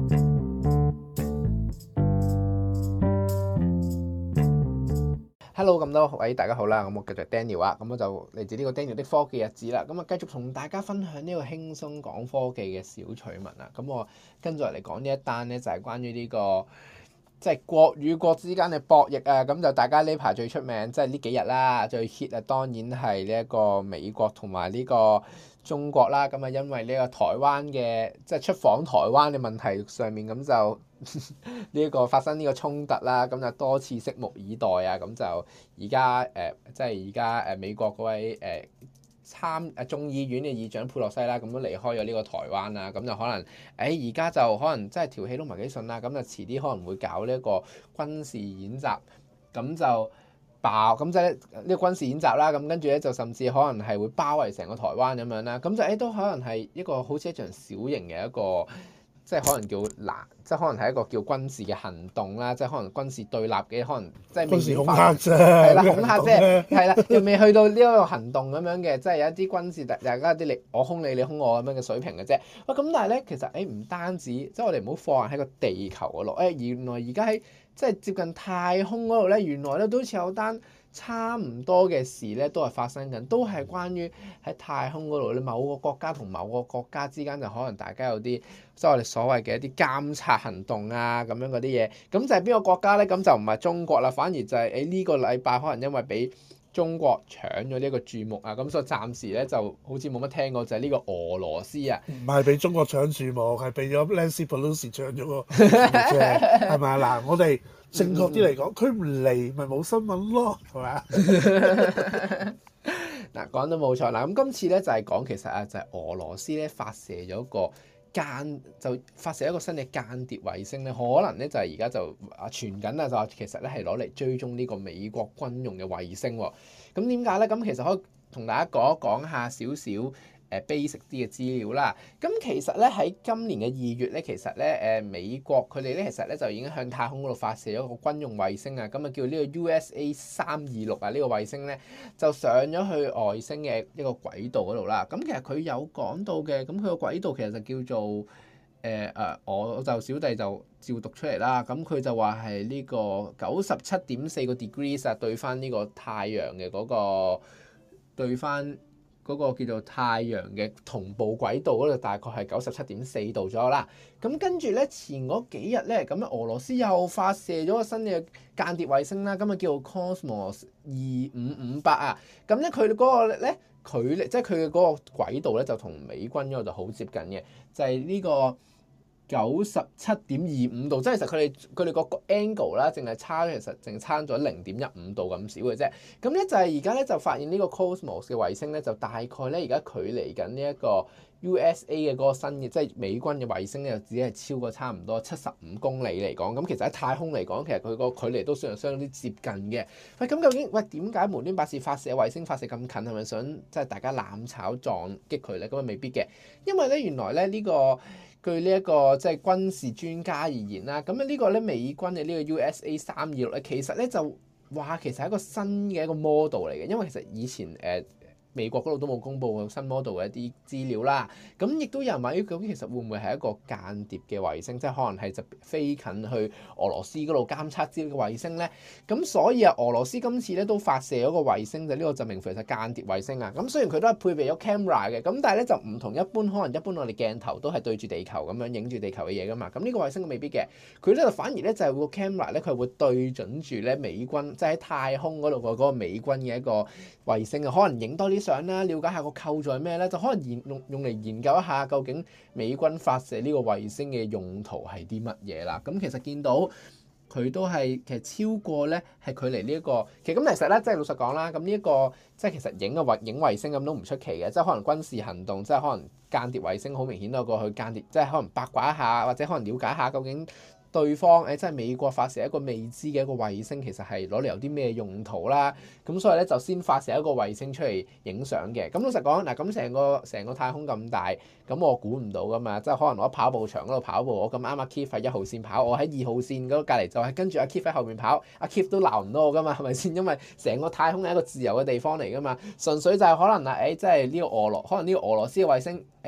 Hello，咁多位大家好啦，咁我繼續 Daniel 啊，咁我就嚟自呢個 Daniel 的科技日誌啦，咁啊繼續同大家分享呢個輕鬆講科技嘅小趣聞啊，咁我跟住嚟講呢一單咧就係關於呢個即係國與國之間嘅博弈啊，咁就大家呢排最出名即係呢幾日啦，最 hit 啊當然係呢一個美國同埋呢個中國啦，咁啊因為呢個台灣嘅即係出訪台灣嘅問題上面咁就呢個發生呢個衝突啦，咁就多次拭目以待啊，咁就而家即係而家美國嗰位眾議院嘅議長佩洛西啦，咁都離開咗呢個台灣啦，咁就可能而家就可能真係條氣都唔係幾順啦，咁就遲啲可能會搞呢一個軍事演習，咁就咁即係呢個軍事演習啦，咁跟住咧就甚至可能係會包圍成個台灣咁樣啦，咁就都可能係一個好似一場小型嘅一個。即係可能即係可能係一個叫軍事嘅行動啦，即係可能軍事對立嘅，可能即係軍事恐嚇啫， 係啦，恐嚇啫，係啦，又未去到呢一個行動咁樣嘅，即係有一啲軍事大家啲我兇你，你兇我咁樣嘅水平嘅啫。喂，咁但係咧，其實唔單止，即係我哋唔好放喺個地球嗰度，原來而家喺即係接近太空嗰度咧，原來咧都好似有單差唔多嘅事咧，都係發生緊，都係關於喺太空嗰度咧，某個國家同某個國家之間就可能大家有啲即係我哋所謂嘅一啲監察行動啊咁樣嗰啲嘢，咁就係邊個國家咧？咁就唔係中國啦，反而就係呢個禮拜可能因為俾中國搶咗呢一個注目啊，咁所以暫時咧就好似冇乜聽過，就係呢個俄羅斯啊， 唔係俾中國搶注目，係俾咗 Nancy Pelosi 搶咗個注目啫，係咪啊？嗱，我哋正確啲嚟講，佢唔嚟咪冇新聞咯，係咪啊？ 嗱，講得冇錯啦，咁今次咧就係講其實啊，就係俄羅斯咧發射咗個發射一個新嘅間諜衛星咧，可能咧就係而家就傳緊啊，就話其實咧係攞嚟追蹤呢個美國軍用嘅衛星喎。咁點解咧？咁其實可以同大家講下少少basic 啲嘅資料啦。咁其實咧喺今年嘅2月咧，其實咧美國佢哋咧其實咧就已經向太空嗰度發射咗個軍用衛星啊，咁啊叫呢個 USA-326啊，呢個衛星咧就上咗去外星嘅一個軌道嗰度啦。咁其實佢有講到嘅，咁佢個軌道其實就叫做我就小弟就照讀出嚟啦。咁佢就話係呢個97.4個 degrees 啊，對翻呢個太陽嘅嗰個對翻嗰個叫做太陽嘅同步軌道嗰度，大概係97.4度左右啦。咁跟住咧，前嗰幾日咧，咁俄羅斯又發射咗個新嘅間諜衛星啦，咁啊叫做 Cosmos 2558啊。咁咧佢嗰個咧距離，即係佢嘅嗰個軌道咧，就同美軍嗰度就好接近嘅，就係呢個97.25度，即係其實佢哋個 angle 啦，淨係差咗0.15度咁少嘅啫。咁咧就係而家咧就發現呢個 Cosmos 嘅衛星咧，就大概咧而家距離緊呢一個 USA 嘅嗰個新嘅即係美軍嘅衛星咧，就只係超過差唔多75公里嚟講。咁其實喺太空嚟講，其實佢個距離都算係相當之接近嘅。喂，咁究竟點解無端白事發射衛星發射咁近？係咪想即係大家攬炒撞擊佢咧？咁啊未必嘅，因為咧原來咧呢個據呢一個即係軍事專家而言啦，咁呢個咧美軍嘅呢個 USA-326咧，其實咧就話其實係一個新嘅一個 model 嚟嘅，因為其實以前美國嗰度都冇公布過新 model 嘅一啲資料啦，咁亦都有人問究竟其實會唔會係一個間諜嘅衛星，即係可能係就飛近去俄羅斯嗰度監測資料嘅衛星咧？咁所以俄羅斯今次咧都發射咗個衛星，就呢個就名為係間諜衛星啊。咁雖然佢都係配備咗 camera 嘅，咁但係咧就唔同一般，可能一般我哋鏡頭都係對住地球咁樣影住地球嘅嘢噶嘛。咁呢個衛星未必嘅，佢咧就反而咧就係個 camera 咧，佢係會對準住咧美軍，即係喺太空嗰度嗰個美軍嘅一個衛星啊，可能影多啲相啦，了解下個構造係咩咧，就可能用嚟研究一下究竟美軍發射呢個衛星嘅用途係啲乜嘢啦。咁其實見到佢都係其實超過咧係距離呢一個，其實咧即係老實講啦，咁呢一個即係其實影衛星咁都唔出奇嘅，即係可能軍事行動，即係可能間諜衛星好明顯都過去間諜，即係可能八卦一下或者可能了解下究竟對方即係美國發射一個未知嘅一個衛星，其實係攞嚟有啲咩用途啦？咁所以咧就先發射一個衛星出嚟影相嘅。咁老實講嗱，咁成個太空咁大，咁我估唔到噶嘛。即係可能我喺跑步場嗰度跑步，我咁啱阿 Keith 喺1號線跑，我喺2號線嗰個隔離就係跟住阿 Keith 喺後面跑，阿 Keith 都鬧唔到我噶嘛，係咪先？因為成個太空係一個自由嘅地方嚟噶嘛，純粹就係可能即係呢個可能呢個俄羅斯嘅衛星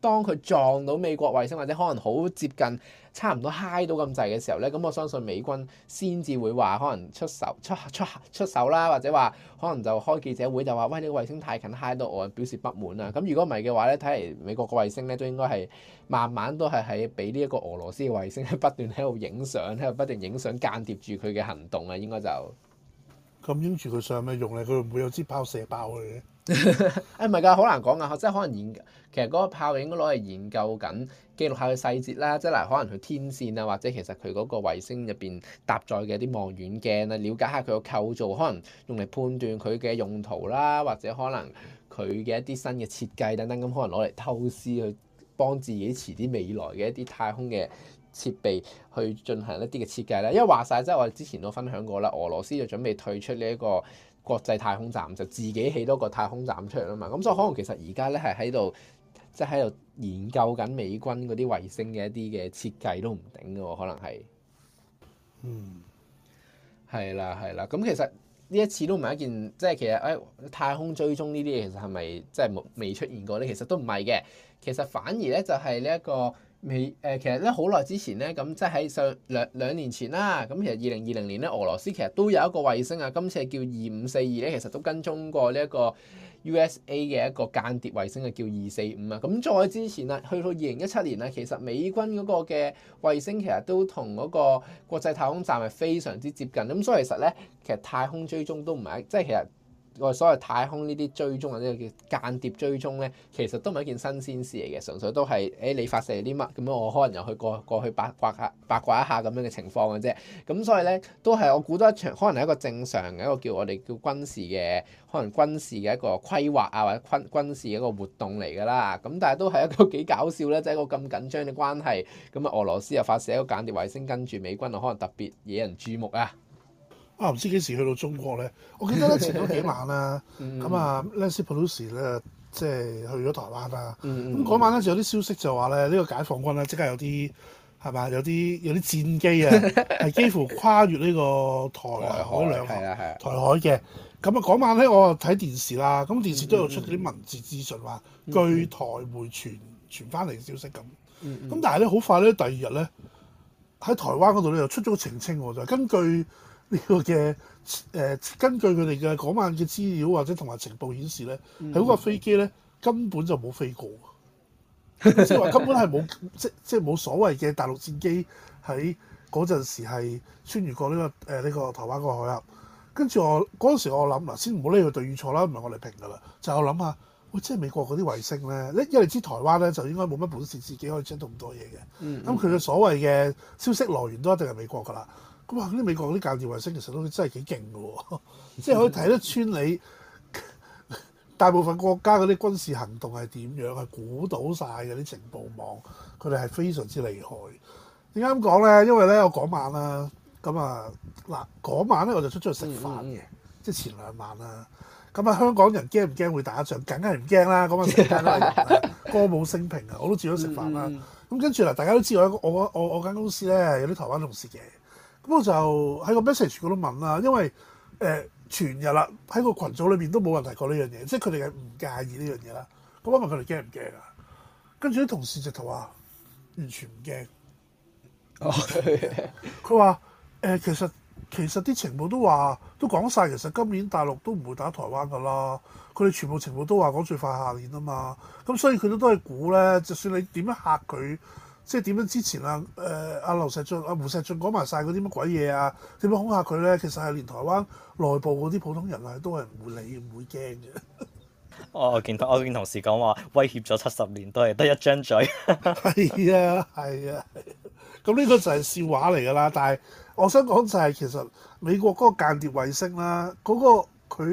當佢撞到美國衛星或者可能好接近，差唔多揩到咁滯嘅時候咧，咁我相信美軍先至會話可能出手啦，或者話可能就開記者會就話喂，你個衛星太近揩到我，表示不滿啊。咁如果唔係嘅話咧，睇嚟美國個衛星咧都應該係慢慢都係喺俾呢一個俄羅斯嘅衛星不斷喺度影相，喺度不斷影相間諜住佢嘅行動啊，應該就。 咁影住佢上有咩用咧？佢會唔會有支炮射爆佢嘅？ 唔係㗎，好難講啊！即係可能其實嗰個炮應該攞嚟研究緊，記錄下佢細節啦。即係嗱，可能佢天線啊，或者其實佢嗰個衛星入邊搭載嘅啲望遠鏡啊，了解下佢個構造，可能用嚟判斷佢嘅用途啦，或者可能佢嘅一啲新嘅設計等等，咁可能攞嚟偷師去幫自己遲啲未來嘅一啲太空嘅設備去進行一啲嘅設計啦。因為話晒，即係我哋之前都分享過啦，俄羅斯就準備退出呢一個國際太空站，就自己起多個太空站出嚟啦嘛。咁所以可能其實而家咧係喺度，即係喺度研究緊美軍嗰啲衛星嘅一啲嘅設計都唔定嘅喎，可能係。係啦係啦。咁其實呢一次都唔係一件，即係其實太空追蹤呢啲嘢其實係咪即係未出現過咧？其實都唔係嘅。其實反而咧就係呢一個其實咧好耐之前咧，咁即係喺上兩年前啦。咁其實2020年咧，俄羅斯其實都有一個衛星啊，今次係叫2542咧，其實都跟蹤過呢一個 USA 嘅一個間諜衛星啊，叫245啊。咁再之前啊，去到2017年啊，其實美軍嗰個嘅衛星其實都同嗰個國際太空站係非常之接近。咁所以其實咧，其實太空追蹤都唔係即係其實。我哋所謂太空呢啲追蹤或者叫間諜追蹤咧，其實都唔係一件新鮮事嚟嘅，純粹都係你發射啲乜咁樣，我可能又去過去八卦一下咁樣嘅情況嘅啫。咁所以咧，都係我估多一場，可能係一個正常嘅一個叫我哋叫軍事嘅，可能軍事嘅一個規劃啊，或者軍事嘅一個活動嚟㗎啦。咁但係都係一個幾搞笑咧，即係一個咁緊張嘅關係。咁啊，俄羅斯又發射一個間諜衛星跟住美軍啊，可能特別惹人注目啊！ 唔知幾時去到中國咧？我記得咧前嗰幾晚啦，咁啊 Nancy Pelosi 咧即係去咗台灣啦。咁嗰晚咧就有啲消息就話咧，呢個解放軍咧即刻有啲係嘛，有啲戰機啊，係幾乎跨越呢個台海兩岸台海嘅。咁啊嗰晚咧我睇電視啦，咁電視都有出啲文字資訊話，據台媒傳翻嚟嘅消息咁。咁但係咧好快咧，第二日咧喺台灣嗰度咧又出咗個澄清喎，就係根據呢個嘅根據佢哋嘅嗰晚嘅資料或者同埋情報顯示咧，係嗰個飛機咧根本就冇飛過，即係話根本係冇即係冇所謂嘅大陸戰機喺嗰陣時係穿越過呢個台灣嗰個海峽。跟住我嗰陣時我諗嗱，先唔好理佢對與錯啦，唔係我嚟評㗎啦，就我諗下，喂，即係美國嗰啲衛星咧，因為你知台灣咧就應該冇乜本事自己可以 check 到咁多嘢嘅，咁佢嘅所謂嘅消息來源都一定係美國㗎啦。咁啊！啲美國嗰啲間諜衛星其實都真係幾勁嘅喎，即係可以睇得穿你大部分國家嗰啲軍事行動係點樣，係估到晒嘅啲情報網，佢哋係非常之厲害。點解咁講咧？因為咧我嗰晚啦，咁啊嗱嗰晚咧我就出咗去食飯嘅，即係前2晚啦。咁啊香港人驚唔驚會打仗？梗係唔驚啦！嗰晚成間都係人啊，歌舞升平啊，我都照咗食飯啦。咁跟住嗱，大家都知道我間公司咧有啲台灣同事嘅。咁我就喺個 message 嗰度問啦，因為全日啦喺個群組裏邊都冇人提過呢樣嘢，即係佢哋係唔介意呢樣嘢啦。咁我問佢哋驚唔驚啊？跟住啲同事直頭話完全唔驚。佢話其實啲情報都講晒，其實今年大陸都唔會打台灣噶啦。佢哋全部情報都話講最快下年啊嘛。咁所以佢都係估咧，就算你點樣嚇佢。即係點樣之前阿劉錫俊、胡錫進講埋晒嗰啲乜鬼嘢啊？點樣恐嚇佢咧？其實係連台灣內部嗰啲普通人啊，都係唔會理、唔會驚嘅。 我見同事講話威脅咗70年都係得一張嘴。 係啊，係啊。咁呢個就係笑話嚟㗎啦。但係我想講就係其實美國嗰個間諜衛星啦，嗰個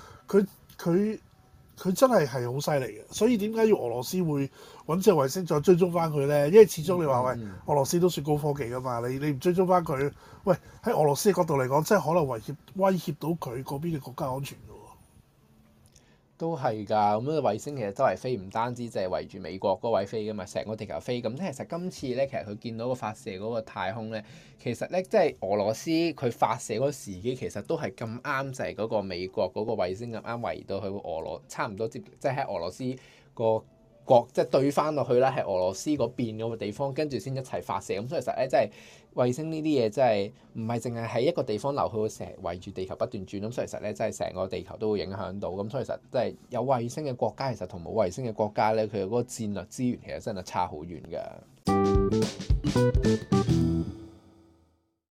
佢真係好犀利嘅。所以點解要俄羅斯會揾隻衛星再追蹤翻佢咧？因為始終你話喂，俄羅斯都算高科技㗎嘛，你唔追蹤翻佢，喂喺俄羅斯嘅角度嚟講，真係可能威脅到佢嗰邊嘅國家安全㗎喎。 都係㗎，咁樣衛星其實周圍飛，唔單止淨係圍住美國嗰位飛㗎嘛，成個地球飛。咁其實今次咧，其實佢見到個發射嗰個太空咧，其實咧即係俄羅斯佢發射嗰個時機，其實都係咁啱，就係嗰個美國嗰個衛星咁啱圍到去差唔多即係喺俄羅斯個即係對翻落去啦，係俄羅斯嗰邊嗰個地方，跟住先一齊發射。咁所以其實咧，即係衛星呢啲嘢真係唔係淨係喺一個地方留，佢會成日圍住地球不斷轉。咁所以其實咧，真係成個地球都會影響到。咁所以其實即係有衛星嘅國家，其實同冇衛星嘅國家咧，佢嗰個戰略資源其實真係差好遠㗎。